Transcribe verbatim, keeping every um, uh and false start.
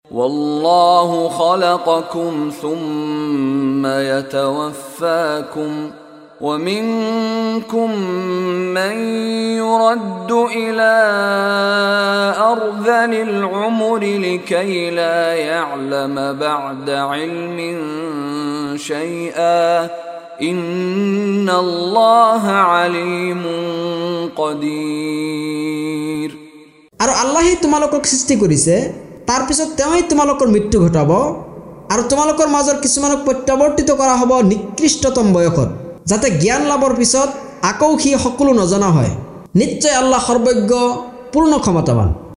والله خلقكم ثم يتوفاكم ومنكم من يرد إلى أرذل العمر لكي لا يعلم بعد علم شيئا إن الله عليم قدير আর আল্লাহই তোমালোকক সৃষ্টি কৰিছে তাৰ পিছত তেওঁই তোমালোকৰ মৃত্যু ঘটাব আৰু তোমালোকৰ মাজৰ কিছুমানক প্ৰত্যাৱৰ্তিত কৰা হ'ব নিকৃষ্টতম বয়সত যাতে জ্ঞান লাভৰ পিছত আকৌ সি সকলো নজনা হয় নিশ্চয় আল্লাহ সৰ্বজ্ঞ পূৰ্ণ ক্ষমতাৱান